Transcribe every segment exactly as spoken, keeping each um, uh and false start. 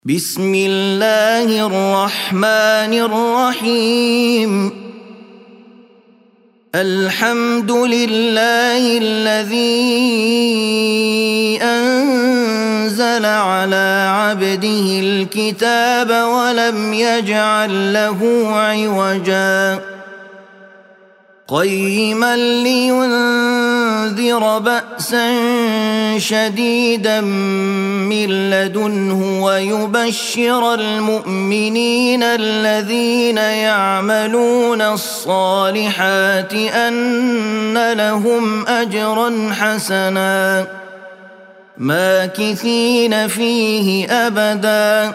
بسم الله الرحمن الرحيم الحمد لله الذي أنزل على عبده الكتاب ولم يجعل له عوجا قيما لينذر بأسا شديدا من لدنه ويبشر المؤمنين الذين يعملون الصالحات أن لهم أجرا حسنا ماكثين فيه أبدا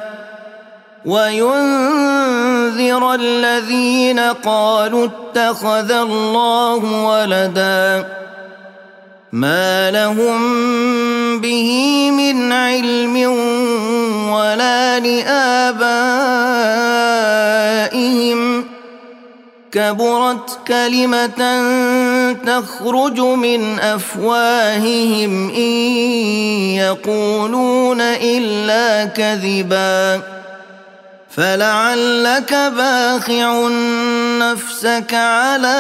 وينذر الذين قالوا اتخذ الله ولدا ما لهم به من علم ولا لآبائهم كبرت كلمة تخرج من أفواههم إن يقولون إلا كذبا فلعلك باخع نفسك على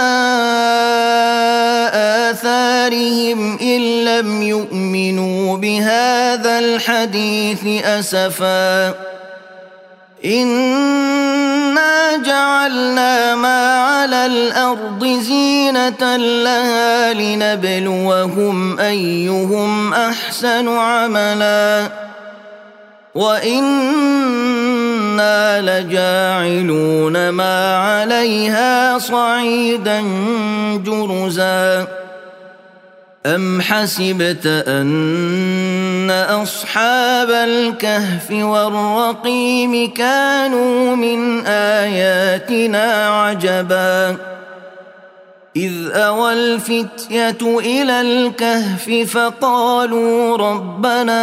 آثارهم إن لم يؤمنوا بهذا الحديث أسفا إنا جعلنا ما على الأرض زينة لها لنبلوهم أيهم أحسن عملا وإنا لجاعلون ما عليها صعيدا جرزا أم حسبت أن أصحاب الكهف والرقيم كانوا من آياتنا عجبا إذ أوى الفتية إلى الكهف فقالوا ربنا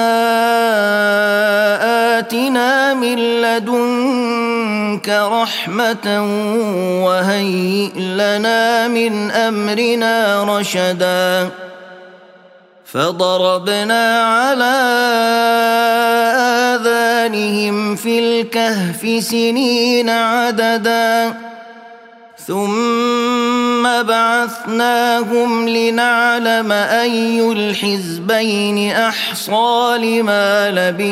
آتنا من لدنك رحمة وهيئ لنا من أمرنا رشدا فضربنا على آذانهم في الكهف سنين عددا ثم بعثناهم لنعلم أي الحزبين أحصى لما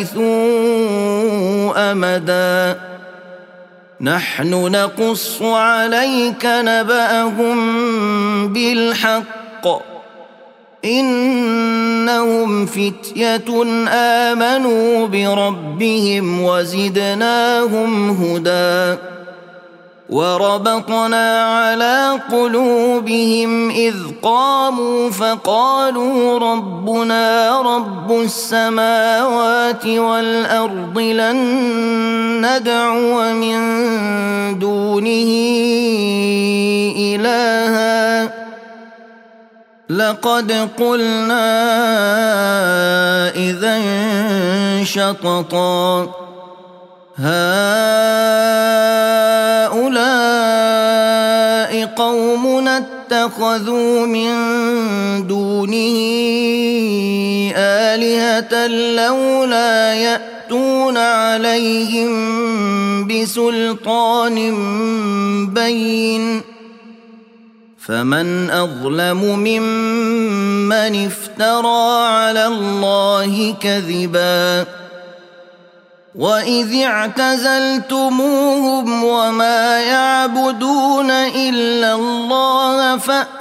لبثوا أمدا نحن نقص عليك نبأهم بالحق إنهم فتية آمنوا بربهم وزدناهم هدى وربطنا على قلوبهم إذ قاموا فقالوا ربنا رب السماوات والأرض لن ندعو من دونه إلها لقد قلنا إذا شططا هؤلاء قومنا اتخذوا من دونه آلهة لولا يأتون عليهم بسلطان بين فمن أظلم ممن افترى على الله كذبا وإذ اعتزلتموهم وما يعبدون إلا الله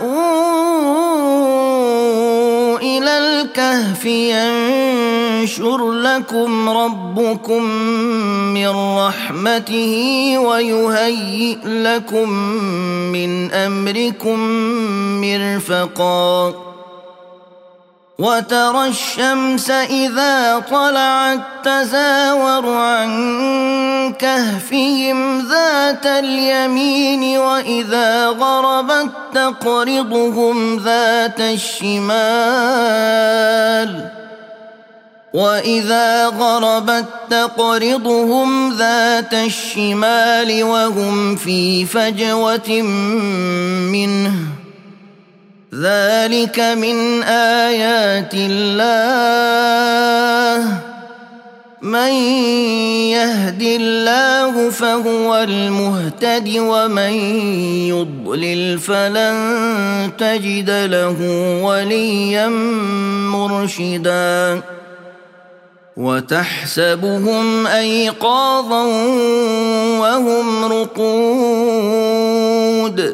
فأووا إلى الكهف ينشر لكم ربكم من رحمته ويهيئ لكم من أمركم مرفقا وترى الشمس إذا طلعت تزاور عن كهفهم ذات اليمين وإذا غربت تقرضهم ذات الشمال وإذا غربت تقرضهم ذات الشمال وهم في فجوة منه ذلك من آيات الله من يهد الله فهو المهتد ومن يضلل فلن تجد له وليا مرشدا وتحسبهم أيقاظا وهم رقود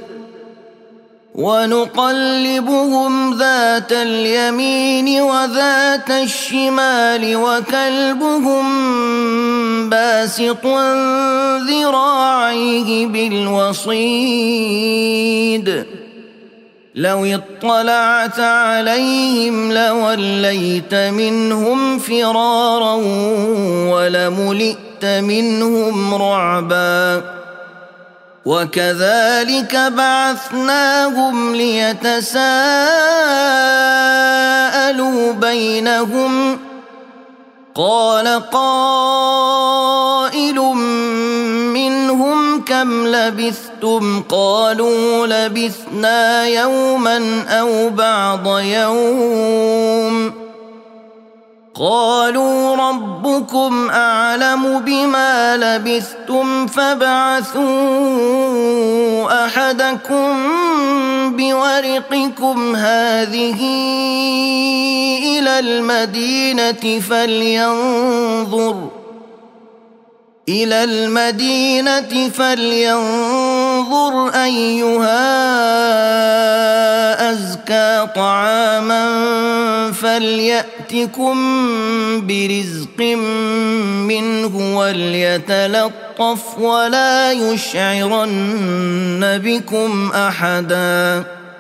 ونقلبهم ذات اليمين وذات الشمال وكلبهم باسط ذراعيه بالوصيد لو اطلعت عليهم لوليت منهم فرارا ولملئت منهم رعبا وكذلك بعثناهم ليتساءلوا بينهم قال قائل منهم كم لبثتم قالوا لبثنا يوما أو بعض يوم قالوا ربكم أعلم بما لبثتم فابعثوا أحدكم بورقكم هذه إلى المدينة فلينظر إلى المدينة فلينظر أيها أزكى طعاما فليأتكم برزق منه وليتلطف ولا يشعرن بكم أحدا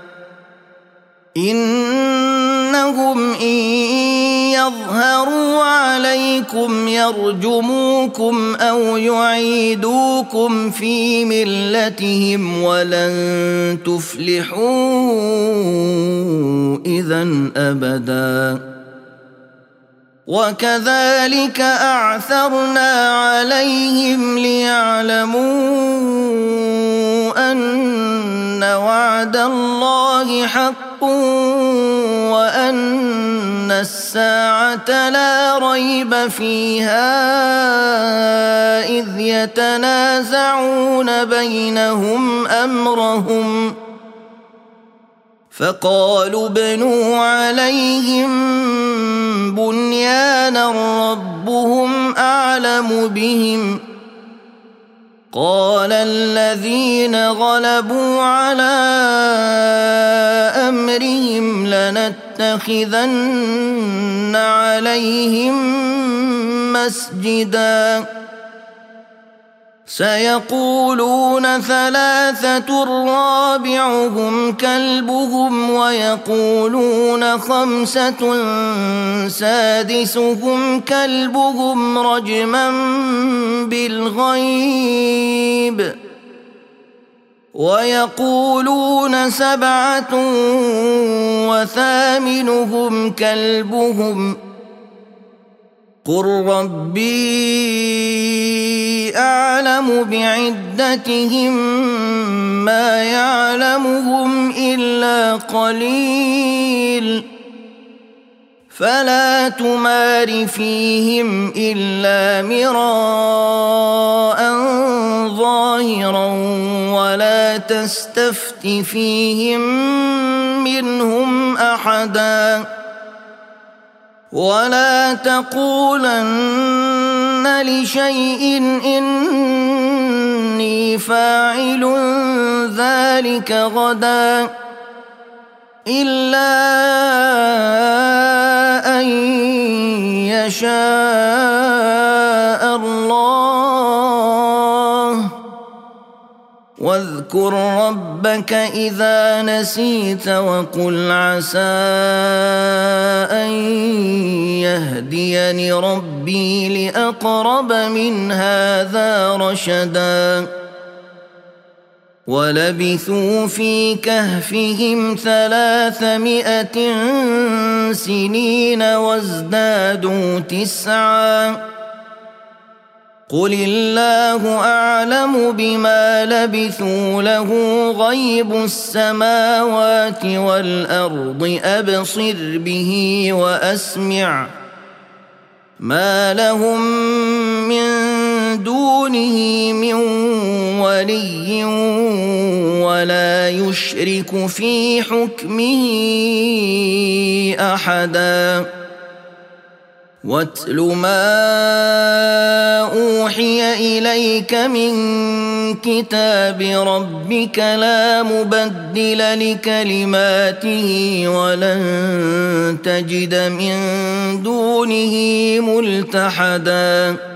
إنهم إن يظهروا عليكم يرجموكم أو يعيدوكم في ملتهم ولن تفلحوا إذن أبدا وكذلك أعثرنا عليهم ليعلموا أن وعد الله حق وأن الساعة لا ريب فيها إذ يتنازعون بينهم أمرهم فقالوا ابنوا عليهم بنيانا ربهم أعلم بهم قال الذين غلبوا على أمرهم لنتخذن عليهم مسجدا سيقولون ثلاثة رابعهم كلبهم ويقولون خمسة سادسهم كلبهم رجما بالغيب ويقولون سبعة وثامنهم كلبهم قل ربي أعلم بعدتهم ما يعلمهم إلا قليل فلا تمار فيهم إلا مراء ظاهرا ولا تستفت فيهم منهم أحدا ولا تقولن لشيء إني فاعل ذلك غدا إلا أن يشاء الله واذكر ربك إذا نسيت وقل عسى أن يهديني ربي لأقرب من هذا رشدا ولبثوا في كهفهم ثلاثمائة سنين وازدادوا تسعا قل الله أعلم بما لبثوا له غيب السماوات والأرض أبصر به وأسمع ما لهم من دونه من ولي ولا يشرك في حكمه أحدا واتل ما أوحي إليك من كتاب ربك لا مبدل لكلماته ولن تجد من دونه ملتحدا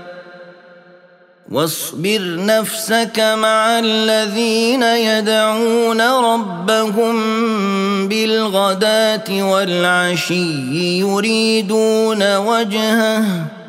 واصبر نفسك مع الذين يدعون ربهم بالغداة والعشي يريدون وجهه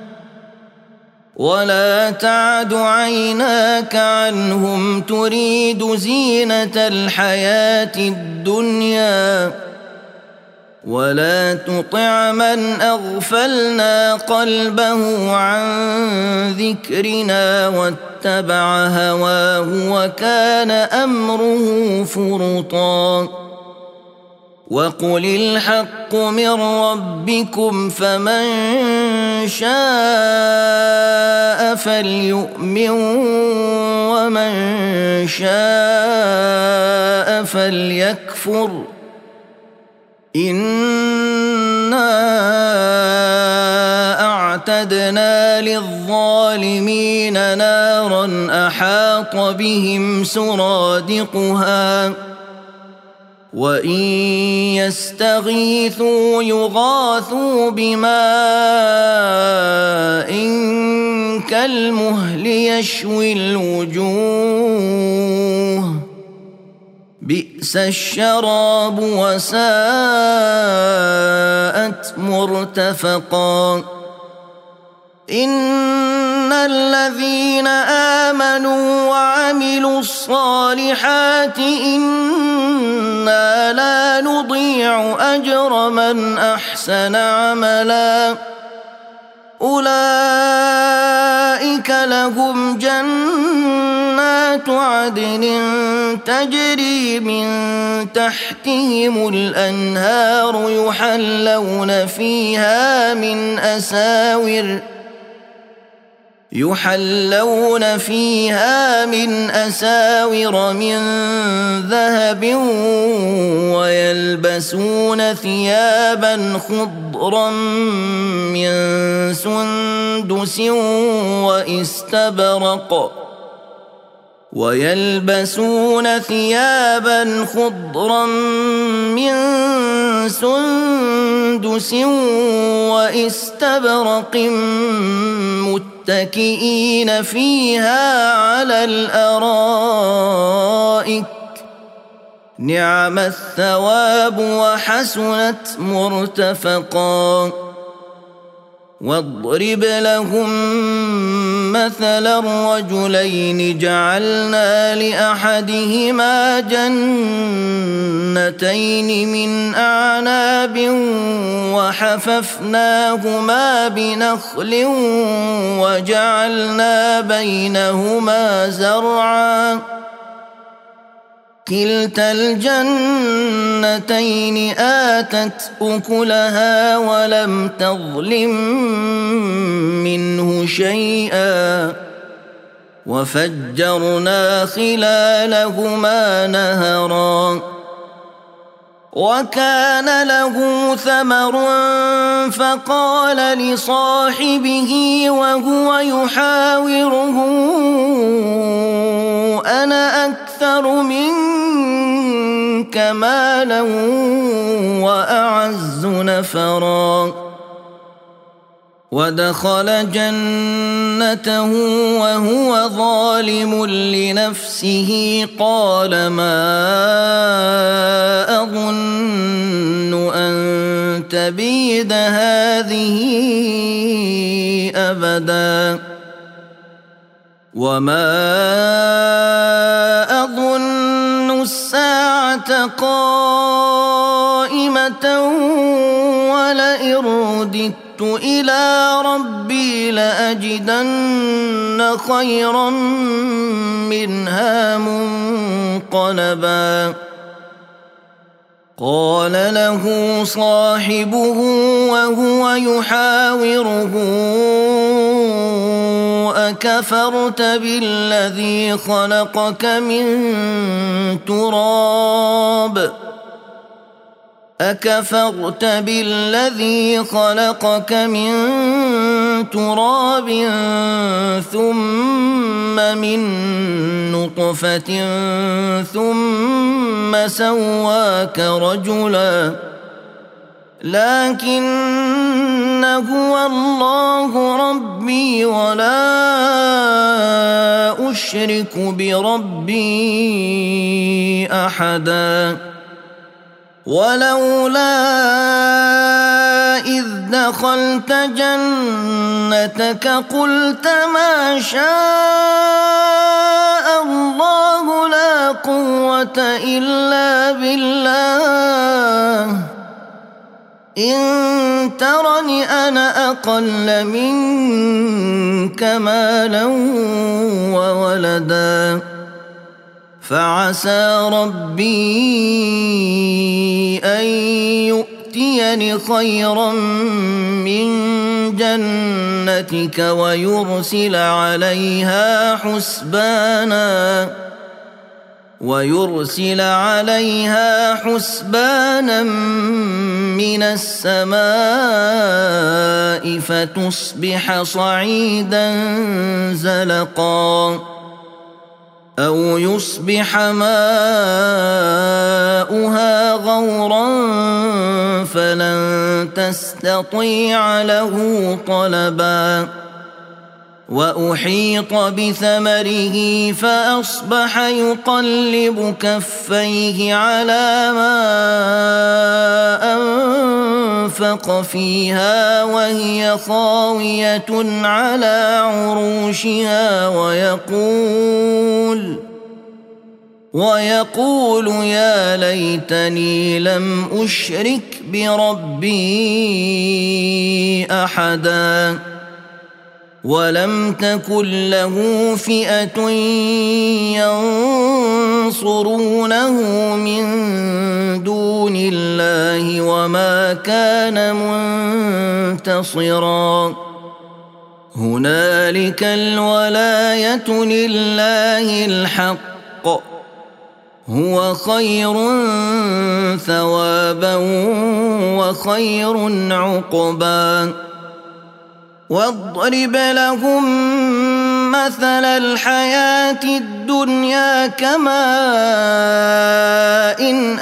ولا تعد عيناك عنهم تريد زينة الحياة الدنيا ولا تطع من أغفلنا قلبه عن ذكرنا واتبع هواه وكان أمره فرطا وقل الحق من ربكم فمن شاء فليؤمن ومن شاء فليكفر إنا أعتدنا للظالمين نارا أحاط بهم سرادقها وإن يستغيثوا يغاثوا بماء كالمهل يشوي الوجوه بئس الشراب وساءت مرتفقا إن الذين آمنوا وعملوا الصالحات إنا لا نضيع أجر من أحسن عملا أولئك لهم جنات عدن تجري من تحتهم الأنهار يحلون فيها من أساور يحلون فيها من أساور من ذهب ويلبسون ثيابا خضرا من سندس واستبرق ويلبسون ثيابا خضرا من سندس واستبرق متكئين فيها على الأرائك نعم الثواب وحسنت مرتفقا واضرب لهم مثلا الرجلين جعلنا لأحدهما جنتين من أعناب وحففناهما بنخل وجعلنا بينهما زرعا كلتا الجنتين آتت أكلها ولم تظلم منه شيئا وفجرنا خلالهما نهرا وكان له ثمر فقال لصاحبه وهو يحاوره أنا أكثر منك مالا وأعز نفرا ودخل جنته وهو ظالم لنفسه قال ما أظن أن تبيد هذه أبدا وما أظن الساعة قائمة ولئن رددت إلى ربي لأجدن خيرا منها منقلبا قال له صاحبه وهو يحاوره أكفرت بالذي خلقك من تراب أكفرت بالذي خلقك من تراب ثم من نطفة ثم سواك رجلا لكن هو الله ربي ولا أشرك بربي أحدا ولولا إذ دخلت جنتك قلت ما شاء الله لا قوة إلا بالله إن ترني أنا أقل منك مالا وولدا فعسى ربي أن يؤتيني خيرا من جنتك ويرسل عليها حسبانا ويرسل عليها حسبانا من السماء فتصبح صعيدا زلقا أو يصبح ماؤها غورا فلن تستطيع له طلبا وأحيط بثمره فأصبح يقلب كفيه على ما أنفق فيها وهي خاوية على عروشها ويقول ويقول يا ليتني لم أشرك بربي أحدا ولم تكن له فئة ينصرونه من دون الله وما كان منتصرا هنالك الولاية لله الحق هو خير ثوابا وخير عقبا واضرب لهم مثل الحياة الدنيا كماء إن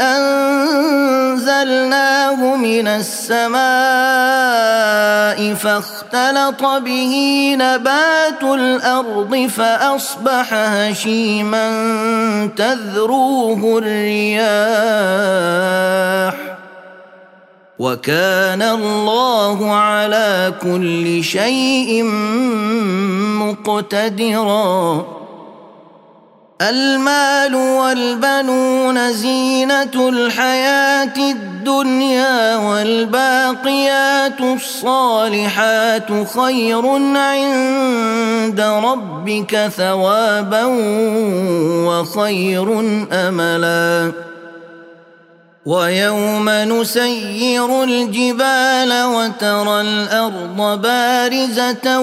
أنزلناه من السماء فاختلط به نبات الأرض فأصبح هشيما تذروه الرياح وكان الله على كل شيء مقتدرا المال والبنون زينة الحياة الدنيا والباقيات الصالحات خير عند ربك ثوابا وخير أملا ويوم نسير الجبال وترى الأرض بارزة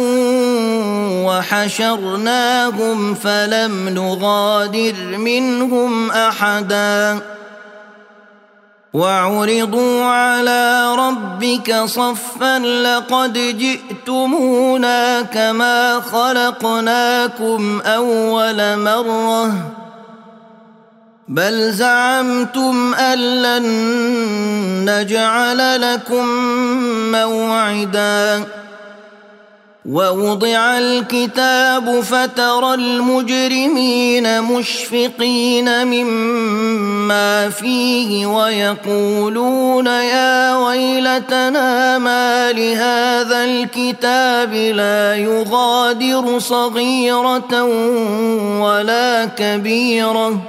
وحشرناهم فلم نغادر منهم أحدا وعرضوا على ربك صفا لقد جئتمونا كما خلقناكم أول مرة بل زعمتم أن لن نجعل لكم موعدا ووضع الكتاب فترى المجرمين مشفقين مما فيه ويقولون يا ويلتنا ما لهذا الكتاب لا يغادر صغيرة ولا كبيرة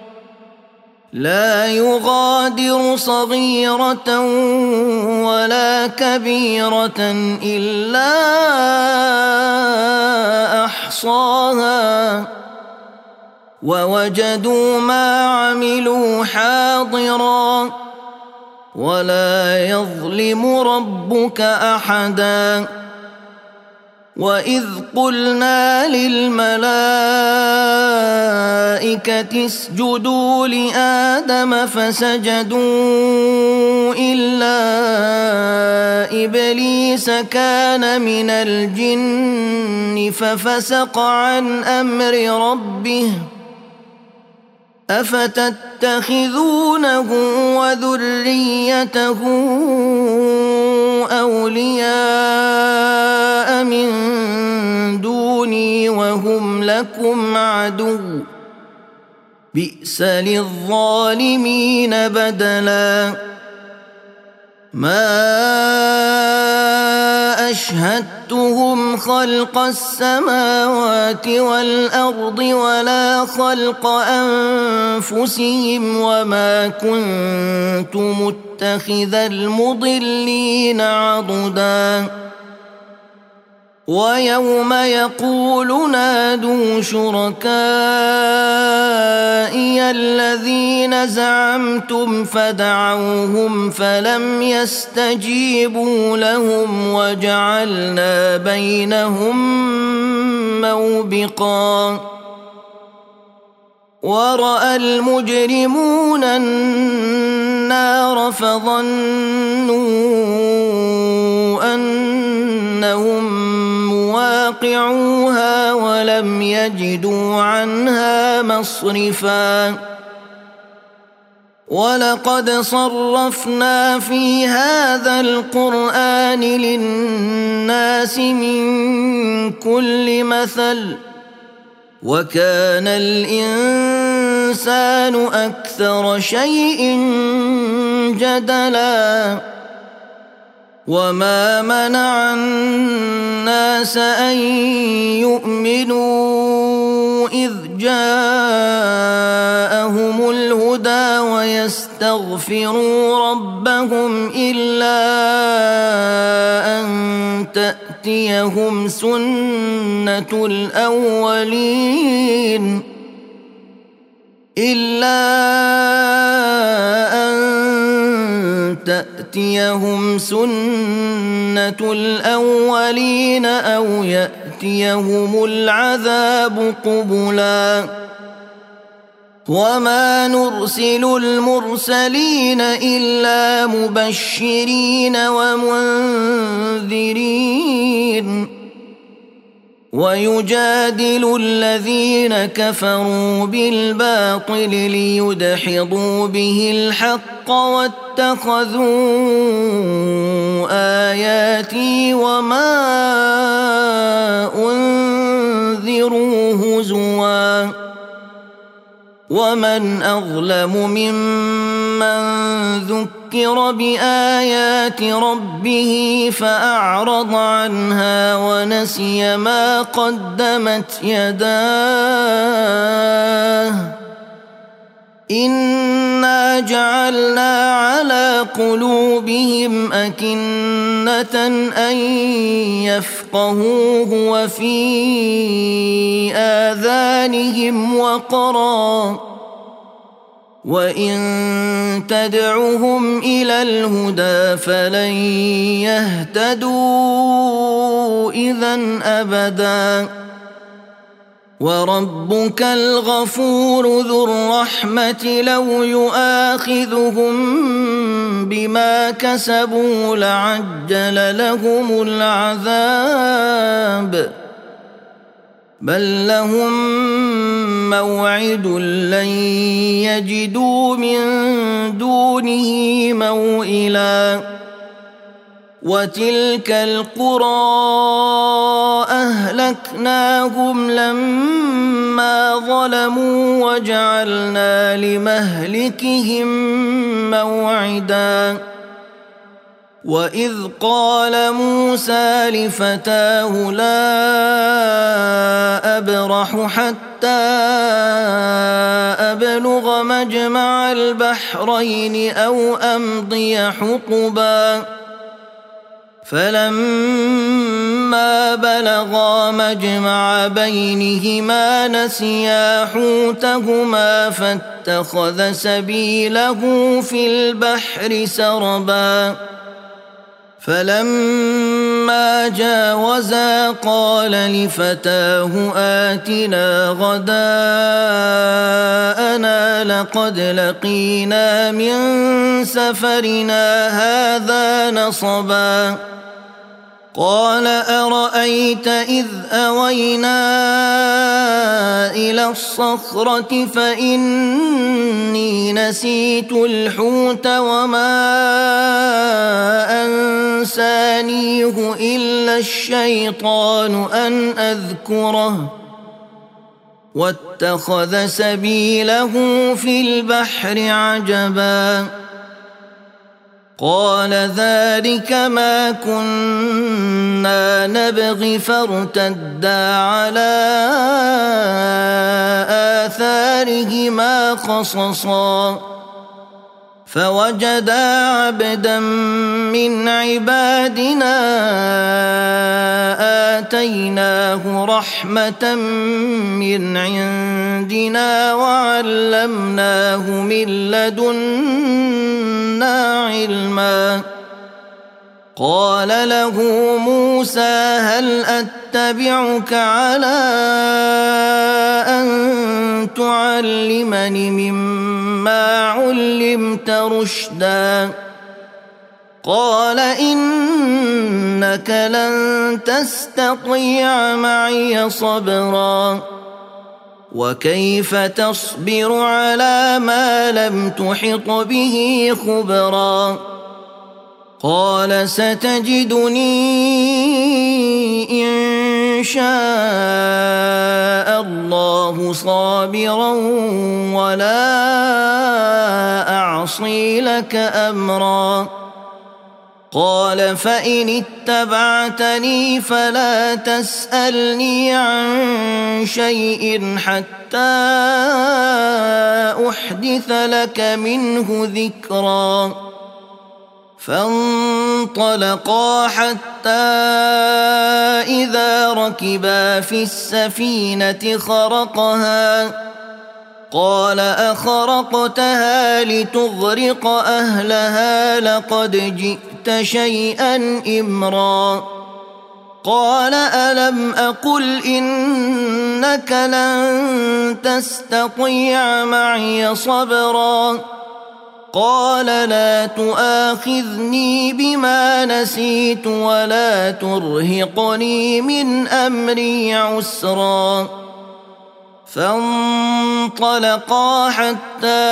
لا يغادر صغيرة ولا كبيرة إلا أحصاها ووجدوا ما عملوا حاضرا ولا يظلم ربك أحدا وإذ قلنا للملائكة اسجدوا لآدم فسجدوا إلا إبليس كان من الجن ففسق عن أمر ربه أفتتخذونه وذريته أولياء من دوني وهم لكم عدو بئس للظالمين بدلا ما أشهدتهم خلق السماوات والأرض ولا خلق أنفسهم وما كنت متخذ المضلين عضدا ويوم يقول نادوا شركائي الذين زعمتم فدعوهم فلم يستجيبوا لهم وجعلنا بينهم موبقا ورأى المجرمون النار فظنوا أنهم مواقعوها ولم يجدوا عنها مصرفا ولقد صرفنا في هذا القرآن للناس من كل مثل وكان الإنسان أكثر شيء جدلا وما منع الناس أن يؤمنوا إذ جاءهم الهدى ويستغفروا ربهم إلا أن تأتيهم سنة الأولين إلا أن تأتيهم سنة الأولين أو يأتيهم العذاب قبلا وما نرسل المرسلين إلا مبشرين ومنذرين ويجادل الذين كفروا بالباطل ليدحضوا به الحق واتخذوا آياتي وما أنذروا هزوا ومن أظلم ممن ذكر بآيات ربه فأعرض عنها ونسي ما قدمت يداه إنا جعلنا على قلوبهم أكنة أن يفقهوه وفي آذانهم وقرا وإن تدعهم إلى الهدى فلن يهتدوا إذن أبدا وربك الغفور ذو الرحمة لو يؤاخذهم بما كسبوا لعجل لهم العذاب بل لهم موعد لن يجدوا من دونه موئلا وتلك القرى أهلكناهم لما ظلموا وجعلنا لمهلكهم موعدا وإذ قال موسى لفتاه لا أبرح حتى أبلغ مجمع البحرين أو أمضي حقبا فلما فلما بلغا مجمع بينهما نسيا حوتهما فاتخذ سبيله في البحر سربا فلما جاوزا قال لفتاه آتنا غداءنا لقد لقينا من سفرنا هذا نصبا قال أرأيت إذ أوينا إلى الصخرة فإني نسيت الحوت وما أنسانيه إلا الشيطان أن أذكره واتخذ سبيله في البحر عجبا قال ذلك ما كنا نبغي فارتدا على آثارهما قصصا فوجدا عبدا من عبادنا آتيناه رحمة من عندنا وعلمناه من لدنا علما قال له موسى هل أتبعك على أن تعلمني مما علمت رشدا قال إنك لن تستطيع معي صبرا وكيف تصبر على ما لم تحط به خبرا قال ستجدني إن شاء الله صابرا ولا أعصي لك أمرا قال فإن اتبعتني فلا تسألني عن شيء حتى أحدث لك منه ذكرا فانطلقا حتى إذا ركبا في السفينة خرقها قال أخرقتها لتغرق أهلها لقد جئت شيئا إمرا قال ألم أقل إنك لن تستطيع معي صبرا قال لا تؤاخذني بما نسيت ولا ترهقني من أمري عسرا فانطلقا حتى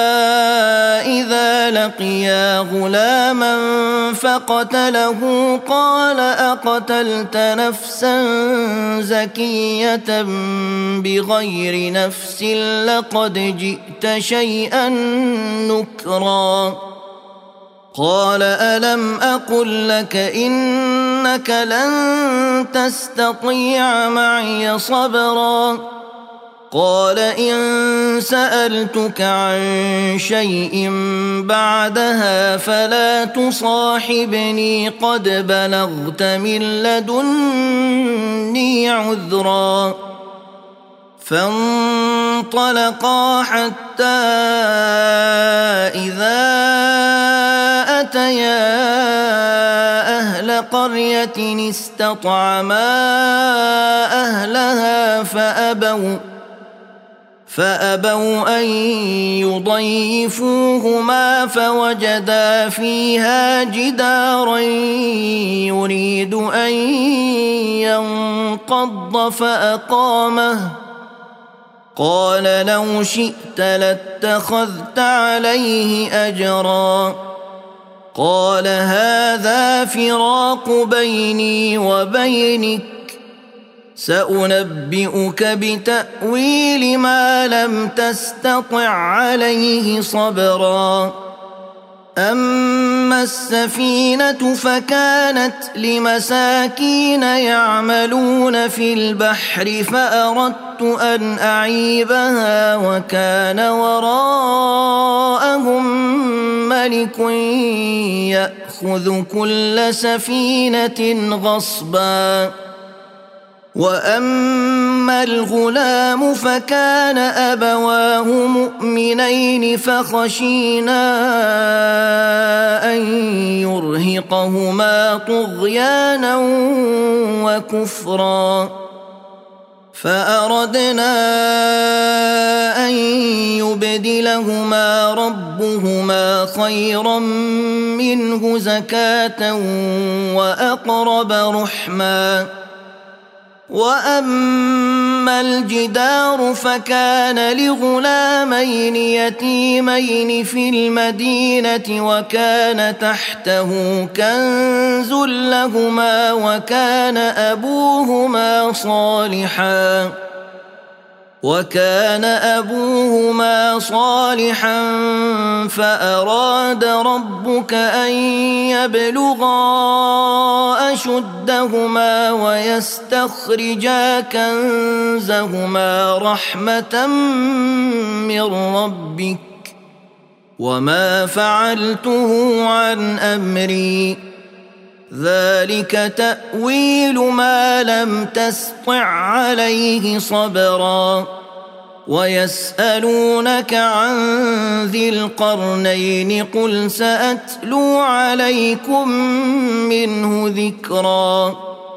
إذا لقيا غلاما فقتله قال أقتلت نفسا زكية بغير نفس لقد جئت شيئا نكرا قال ألم أقل لك إنك لن تستطيع معي صبرا قال إن سألتك عن شيء بعدها فلا تصاحبني قد بلغت من لدني عذرا فانطلقا حتى إذا أتيا أهل قرية استطعما أهلها فأبوا فأبوا أن يضيفوهما فوجدا فيها جدارا يريد أن ينقض فأقامه قال لو شئت لاتخذت عليه أجرا قال هذا فراق بيني وبينك سأنبئك بتأويل ما لم تستطع عليه صبرا أما وأما السفينة فكانت لمساكين يعملون في البحر فأردت أن أعيبها وكان وراءهم ملك يأخذ كل سفينة غصبا. وأما الغلام فكان أبواه مؤمنين فخشينا أن يرهقهما طغيانا وكفرا فأردنا أن يبدلهما ربهما خيرا منه زكاة وأقرب رحما. وأما الجدار فكان لغلامين يتيمين في المدينة وكان تحته كنز لهما وكان أبوهما صالحا وكان أبوهما صالحا فأراد ربك أن يبلغا أشدهما ويستخرجا كنزهما رحمة من ربك وما فعلته عن أمري ذلك تأويل ما لم تسطع عليه صبرا. ويسألونك عن ذي القرنين قل سأتلو عليكم منه ذكرا.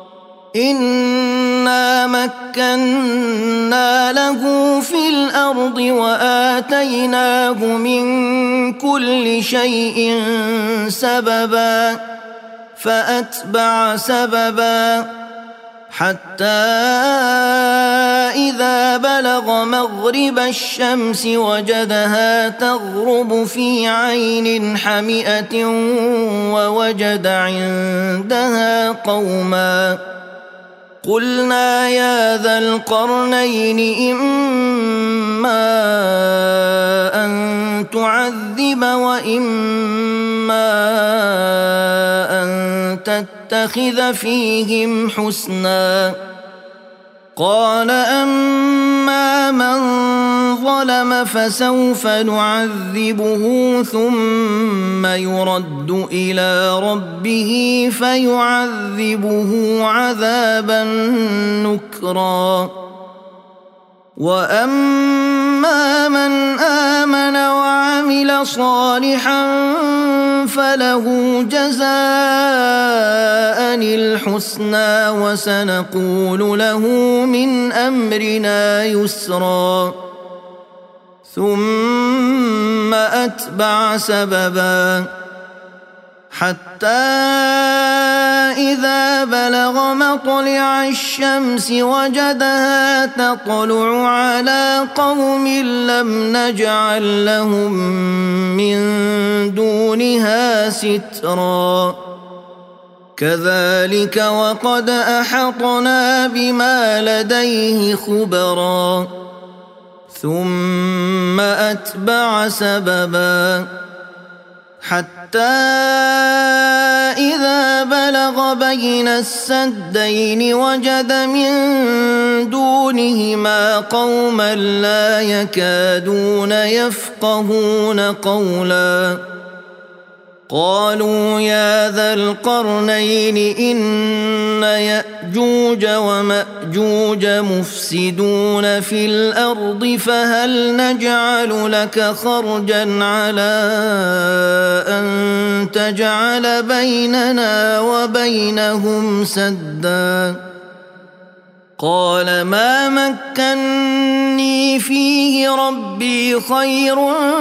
إنا مكنا له في الأرض وآتيناه من كل شيء سببا فأتبع سببا حتى إذا بلغ مغرب الشمس وجدها تغرب في عين حمئة ووجد عندها قوما قلنا يا ذا القرنين إما أن تعذب وإما أن تتخذ فيهم حسنا. قال أما من ظلم فسوف نعذبه ثم يرد إلى ربه فيعذبه عذابا نكرا. وأما من آمن وعمل صالحا فله جزاء الحسنى وسنقول له من أمرنا يسرا. ثم أتبع سببا حتى إذا بلغ مطلع الشمس وجدها تطلع على قوم لم نجعل لهم من دونها سترا. كذلك وقد أحطنا بما لديه خبرا. ثم أتبع سببا حتى إذا بلغ بين السدين وجد من دونهما قوما لا يكادون يفقهون قولا قالوا يا ذا القرنين إن يأجوج ومأجوج مفسدون في الأرض فهل نجعل لك خرجا على أن تجعل بيننا وبينهم سدا. قال ما مكني فيه ربي خير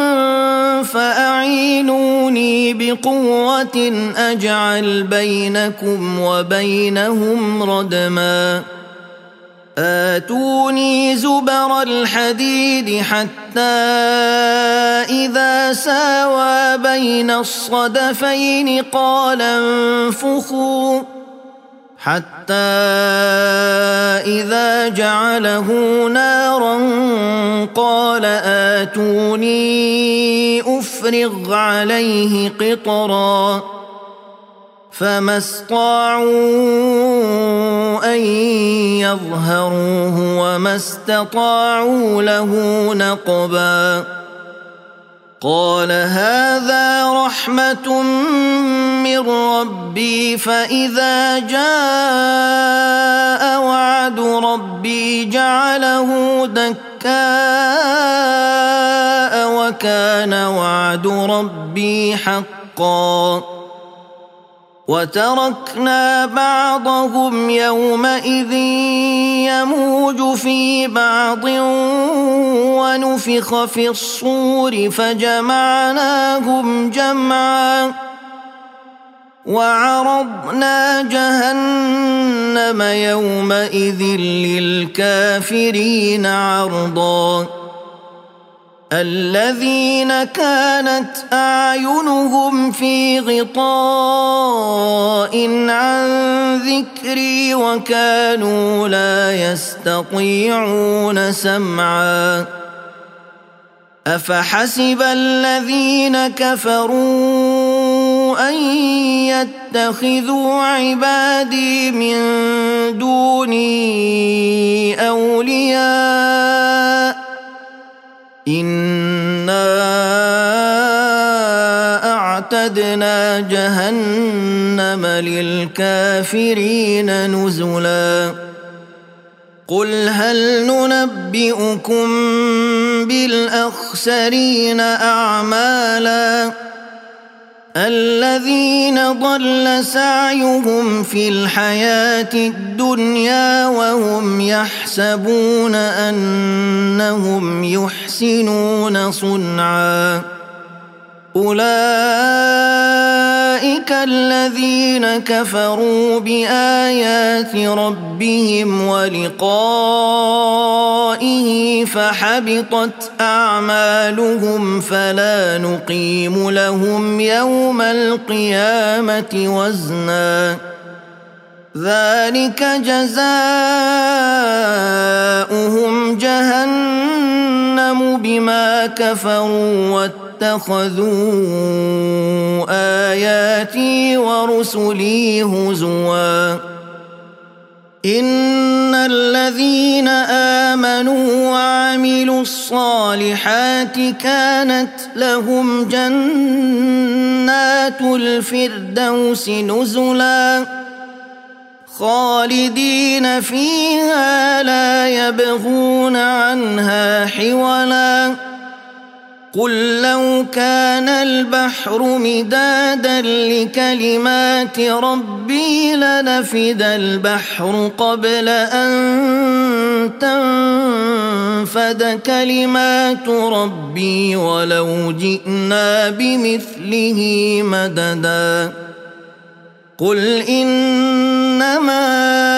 فأعينوني بقوة أجعل بينكم وبينهم ردما. آتوني زبر الحديد حتى إذا ساوى بين الصدفين قال انفخوا حتى إذا جعله نارا قال آتوني أفرغ تفرغ عليه قطرا فما استطاعوا أن يظهروه وما استطاعوا له نقبا قال هذا رحمة من ربي فإذا جاء وعد ربي جعله دكاء وكان وعد ربي حقا وتركنا بعضهم يومئذ يموج في بعض ونفخ في الصور فجمعناهم جمعا وعرضنا جهنم يومئذ للكافرين عرضا الذين كانت أعينهم في غطاء عن ذكري وكانوا لا يستطيعون سمعا أفحسب الذين كفروا أن يتخذوا عبادي من دوني أولياء إنا أعتدنا جهنم للكافرين نزلا قل هل ننبئكم بالأخسرين أعمالا الذين ضل سعيهم في الحياة الدنيا وهم يحسبون أنهم يحسنون صنعا أولئك الذين كفروا بآيات ربهم ولقائه فحبطت أعمالهم فلا نقيم لهم يوم القيامة وزنا ذلك جزاؤهم جهنم بما كفروا واتخذوا آياتي ورسلي هزوا إن الذين آمنوا وعملوا الصالحات كانت لهم جنات الفردوس نزلا خالدين فيها لا يبغون عنها حولا قل لو كان البحر مدادا لكلمات ربي لنفد البحر قبل أن تنفد كلمات ربي ولو جئنا بمثله مددا قل إنما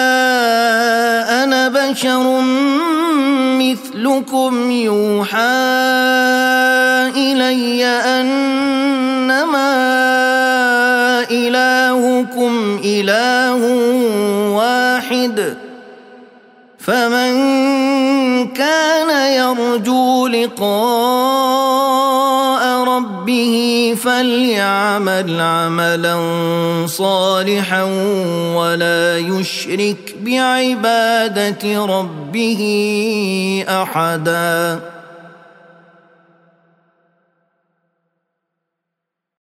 أنا بشر مثلكم يوحى إلي أنما إلهكم إله واحد فمن كان يرجو لقاء ربه فليعمل عملا صالحا ولا يشرك بعبادة ربه أحدا.